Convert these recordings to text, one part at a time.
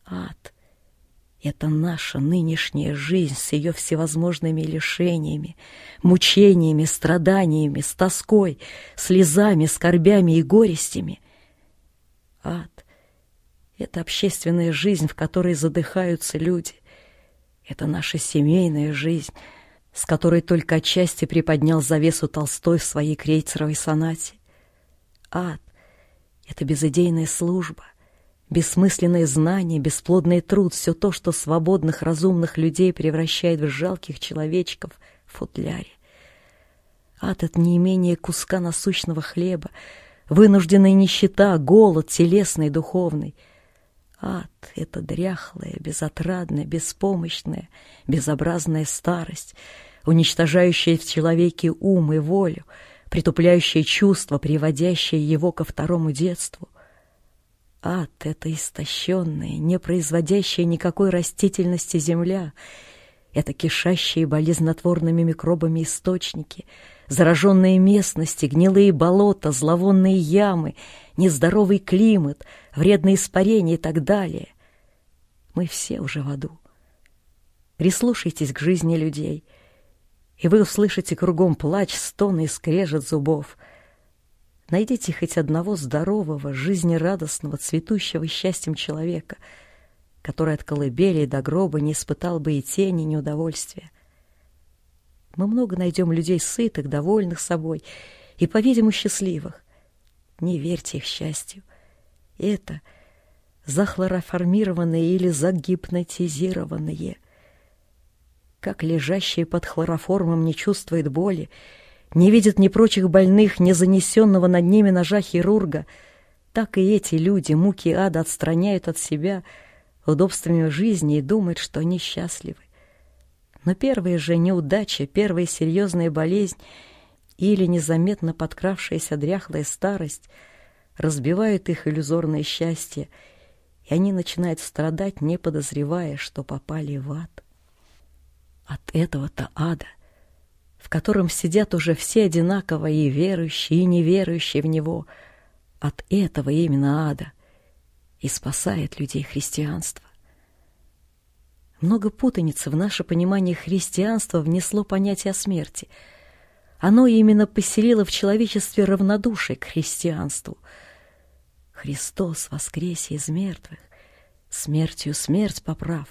Ад — это наша нынешняя жизнь с ее всевозможными лишениями, мучениями, страданиями, с тоской, слезами, скорбями и горестями. Ад — это общественная жизнь, в которой задыхаются люди. Это наша семейная жизнь, с которой только отчасти приподнял завесу Толстой в своей крейцеровой сонате. Ад — это безыдейная служба, бессмысленное знание, бесплодный труд, все то, что свободных, разумных людей превращает в жалких человечков в футляре. Ад — это неимение куска насущного хлеба, вынужденная нищета, голод телесный и духовный. Ад — это дряхлая, безотрадная, беспомощная, безобразная старость, уничтожающая в человеке ум и волю, притупляющая чувства, приводящая его ко второму детству. Ад — это истощенная, не производящая никакой растительности земля, это кишащие болезнетворными микробами источники, зараженные местности, гнилые болота, зловонные ямы, нездоровый климат, вредные испарения и так далее. Мы все уже в аду. Прислушайтесь к жизни людей, и вы услышите кругом плач, стоны и скрежет зубов. Найдите хоть одного здорового, жизнерадостного, цветущего счастьем человека, который от колыбели до гроба не испытал бы и тени неудовольствия. Мы много найдем людей сытых, довольных собой и, по-видимому, счастливых. Не верьте их счастью. Это захлороформированные или загипнотизированные. Как лежащие под хлороформом не чувствует боли, не видит ни прочих больных, ни занесенного над ними ножа хирурга, так и эти люди муки ада отстраняют от себя удобствами жизни и думают, что они счастливы. Но первая же неудача, первая серьезная болезнь или незаметно подкравшаяся дряхлая старость разбивают их иллюзорное счастье, и они начинают страдать, не подозревая, что попали в ад. От этого-то ада, в котором сидят уже все одинаково, и верующие, и неверующие в него, от этого именно ада и спасает людей христианство. Много путаницы в наше понимание христианства внесло понятие о смерти. Оно именно поселило в человечестве равнодушие к христианству. Христос воскресе из мертвых, смертью смерть поправ,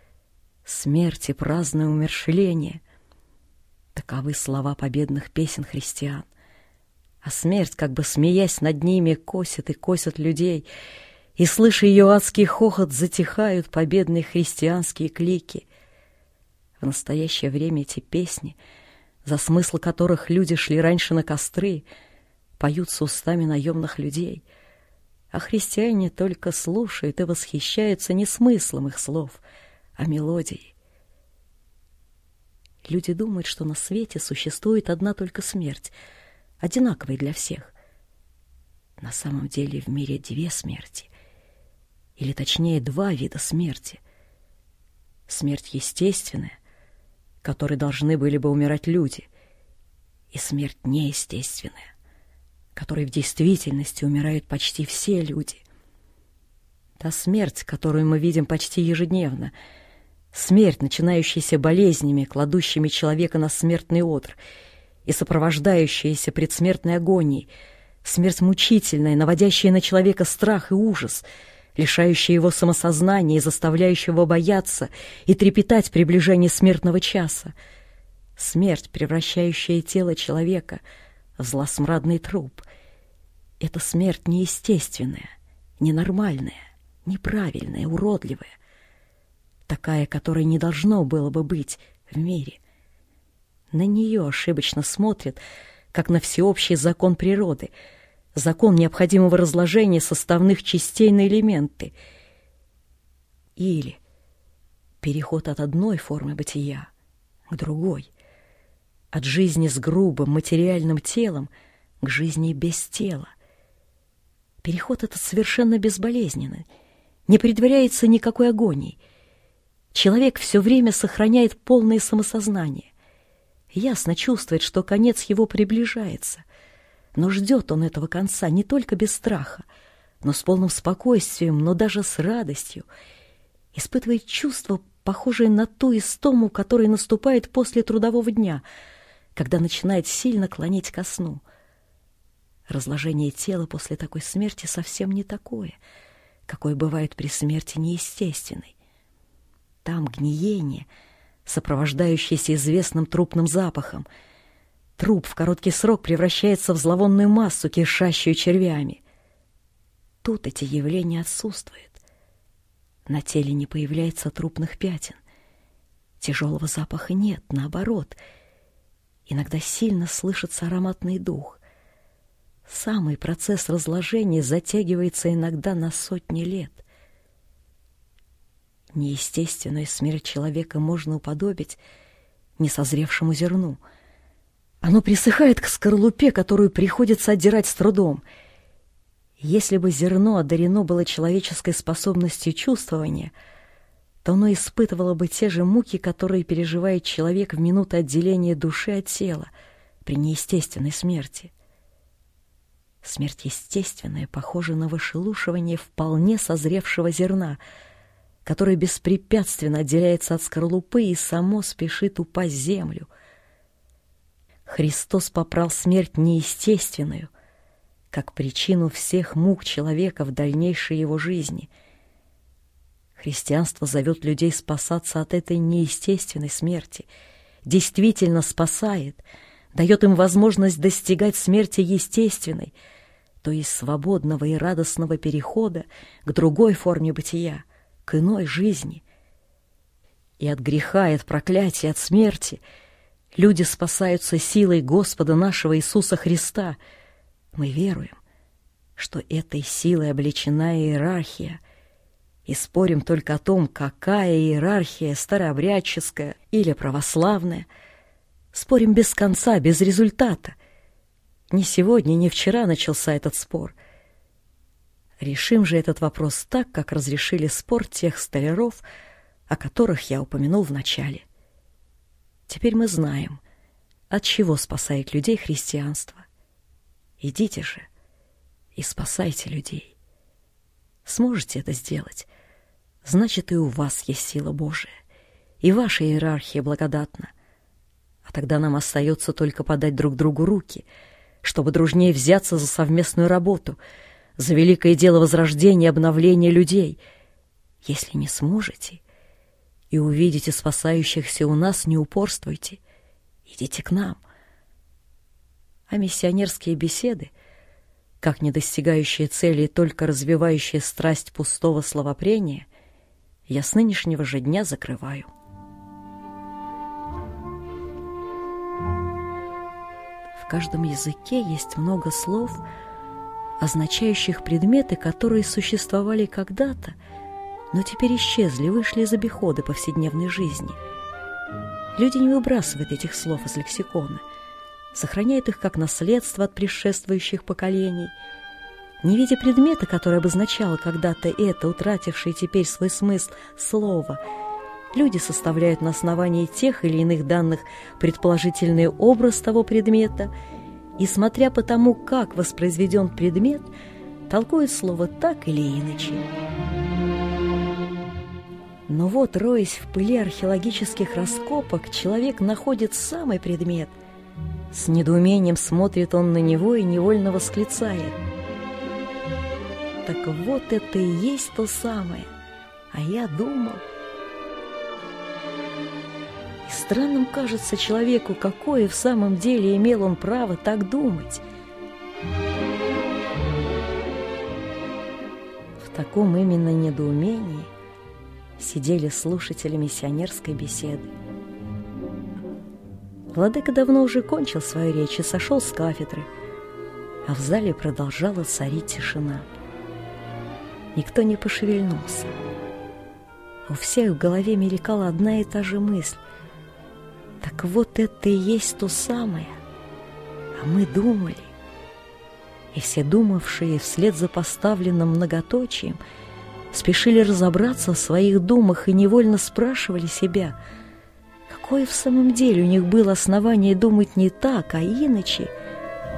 смерти праздное умерщвление. Таковы слова победных песен христиан. А смерть, как бы смеясь над ними, косит и косит людей, и, слыша ее адский хохот, затихают победные христианские клики. В настоящее время эти песни, за смысл которых люди шли раньше на костры, поются устами наемных людей, а христиане только слушают и восхищаются не смыслом их слов, а мелодией. Люди думают, что на свете существует одна только смерть, одинаковая для всех. На самом деле в мире две смерти, или точнее два вида смерти. Смерть естественная, которой должны были бы умирать люди, и смерть неестественная, которой в действительности умирают почти все люди. Та смерть, которую мы видим почти ежедневно, смерть, начинающаяся болезнями, кладущими человека на смертный одр, и сопровождающаяся предсмертной агонией, смерть мучительная, наводящая на человека страх и ужас, лишающая его самосознания и заставляющая его бояться и трепетать при приближении смертного часа, смерть, превращающая тело человека в злосмрадный труп. Это смерть неестественная, ненормальная, неправильная, уродливая, такая, которой не должно было бы быть в мире. На нее ошибочно смотрят, как на всеобщий закон природы, закон необходимого разложения составных частей на элементы, или переход от одной формы бытия к другой, от жизни с грубым материальным телом к жизни без тела. Переход этот совершенно безболезненный, не предваряется никакой агонией. Человек все время сохраняет полное самосознание, ясно чувствует, что конец его приближается, но ждет он этого конца не только без страха, но с полным спокойствием, но даже с радостью, испытывает чувство, похожее на ту истому, которая наступает после трудового дня, когда начинает сильно клонить ко сну. Разложение тела после такой смерти совсем не такое, какое бывает при смерти неестественной. Там гниение, сопровождающееся известным трупным запахом. Труп в короткий срок превращается в зловонную массу, кишащую червями. Тут эти явления отсутствуют. На теле не появляется трупных пятен. Тяжелого запаха нет, наоборот. Иногда сильно слышится ароматный дух. Самый процесс разложения затягивается иногда на сотни лет. Неестественную смерть человека можно уподобить несозревшему зерну. Оно присыхает к скорлупе, которую приходится отдирать с трудом. Если бы зерно одарено было человеческой способностью чувствования, то оно испытывало бы те же муки, которые переживает человек в минуту отделения души от тела при неестественной смерти. Смерть естественная похожа на вышелушивание вполне созревшего зерна, которое беспрепятственно отделяется от скорлупы и само спешит упасть в землю. Христос попрал смерть неестественную, как причину всех мук человека в дальнейшей его жизни. Христианство зовет людей спасаться от этой неестественной смерти, действительно спасает, дает им возможность достигать смерти естественной, то есть свободного и радостного перехода к другой форме бытия, к иной жизни. И от греха, и от проклятия, от смерти люди спасаются силой Господа нашего Иисуса Христа. Мы веруем, что этой силой облечена иерархия, и спорим только о том, какая иерархия, старообрядческая или православная. Спорим без конца, без результата. Ни сегодня, ни вчера начался этот спор. Решим же этот вопрос так, как разрешили спор тех столяров, о которых я упомянул в начале. Теперь мы знаем, от чего спасает людей христианство. Идите же и спасайте людей. Сможете это сделать, значит, и у вас есть сила Божия, и ваша иерархия благодатна. А тогда нам остается только подать друг другу руки, чтобы дружнее взяться за совместную работу, за великое дело возрождения и обновления людей. Если не сможете и увидите спасающихся у нас, не упорствуйте, идите к нам. А миссионерские беседы, как не достигающие цели и только развивающие страсть пустого словопрения, я с нынешнего же дня закрываю. В каждом языке есть много слов, означающих предметы, которые существовали когда-то, но теперь исчезли, вышли из обихода повседневной жизни. Люди не выбрасывают этих слов из лексикона, сохраняют их как наследство от предшествующих поколений. Не видя предмета, который обозначало когда-то это, утратившее теперь свой смысл, слово, люди составляют на основании тех или иных данных предположительный образ того предмета и, смотря по тому, как воспроизведен предмет, толкуют слово так или иначе. Но вот, роясь в пыли археологических раскопок, человек находит самый предмет. С недоумением смотрит он на него и невольно восклицает: «Так вот это и есть то самое, а я думал». И странным кажется человеку, какое в самом деле имел он право так думать. В таком именно недоумении сидели слушатели миссионерской беседы. Владыка давно уже кончил свою речь и сошел с кафедры, а в зале продолжала царить тишина. Никто не пошевельнулся. У всех в голове мелькала одна и та же мысль: так вот это и есть то самое, а мы думали. И все думавшие вслед за поставленным многоточием спешили разобраться в своих думах и невольно спрашивали себя, какое в самом деле у них было основание думать не так, а иначе.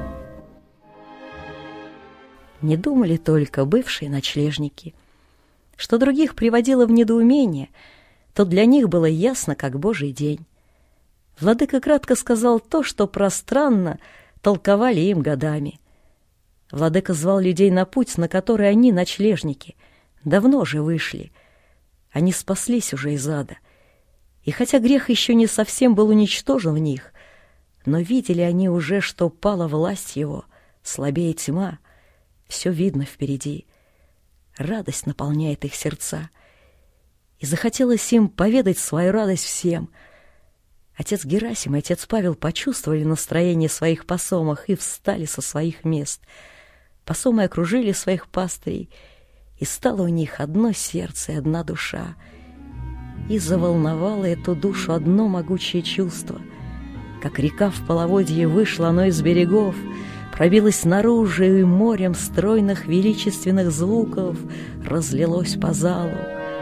Не думали только бывшие ночлежники. что других приводило в недоумение, то для них было ясно, как Божий день. Владыка кратко сказал то, что пространно толковали им годами. Владыка звал людей на путь, на который они, ночлежники, давно же вышли. Они спаслись уже из ада. И хотя грех еще не совсем был уничтожен в них, но видели они уже, что пала власть его, слабее тьма, все видно впереди. Радость наполняет их сердца. И захотелось им поведать свою радость всем. Отец Герасим и отец Павел почувствовали настроение своих посомов и встали со своих мест. Посомы окружили своих пастырей, и стало у них одно сердце и одна душа. И заволновало эту душу одно могучее чувство. Как река в половодье вышло оно из берегов, пробилось наружу и морем стройных величественных звуков разлилось по залу.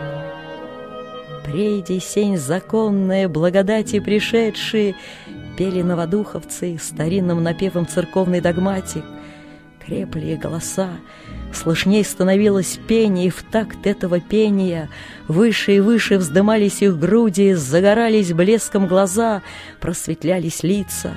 «Прейди сень законная, благодати пришедшие», пели новодуховцы старинным напевом церковный догматик. Крепли голоса, слышней становилось пение, и в такт этого пения выше и выше вздымались их груди, загорались блеском глаза, просветлялись лица.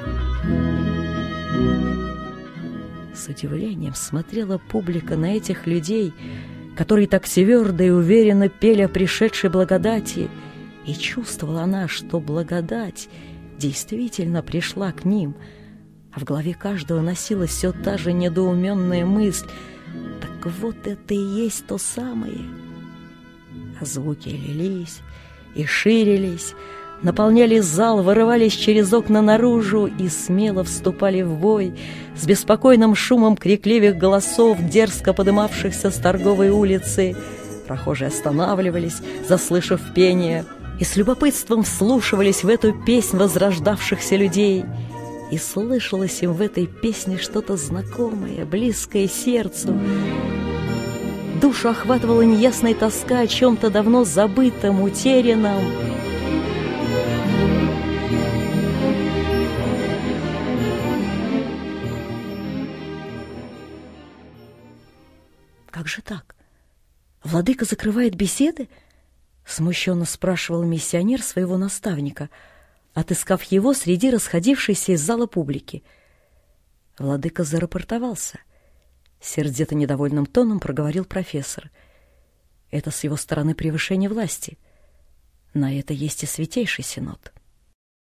С удивлением смотрела публика на этих людей, которые так твердо и уверенно пели о пришедшей благодати, и чувствовала она, что благодать действительно пришла к ним, а в голове каждого носилась все та же недоуменная мысль: так вот это и есть то самое. А звуки лились и ширились, наполняли зал, вырывались через окна наружу и смело вступали в бой с беспокойным шумом крикливых голосов, дерзко подымавшихся с торговой улицы. Прохожие останавливались, заслышав пение, и с любопытством вслушивались в эту песнь возрождавшихся людей. И слышалось им в этой песне что-то знакомое, близкое сердцу. Душу охватывала неясная тоска о чем-то давно забытом, утерянном. «Как же так? Владыка закрывает беседы?» — смущенно спрашивал миссионер своего наставника, отыскав его среди расходившейся из зала публики. Владыка зарапортовался. Сердито недовольным тоном проговорил профессор. Это с его стороны превышение власти. На это есть и Святейший Синод.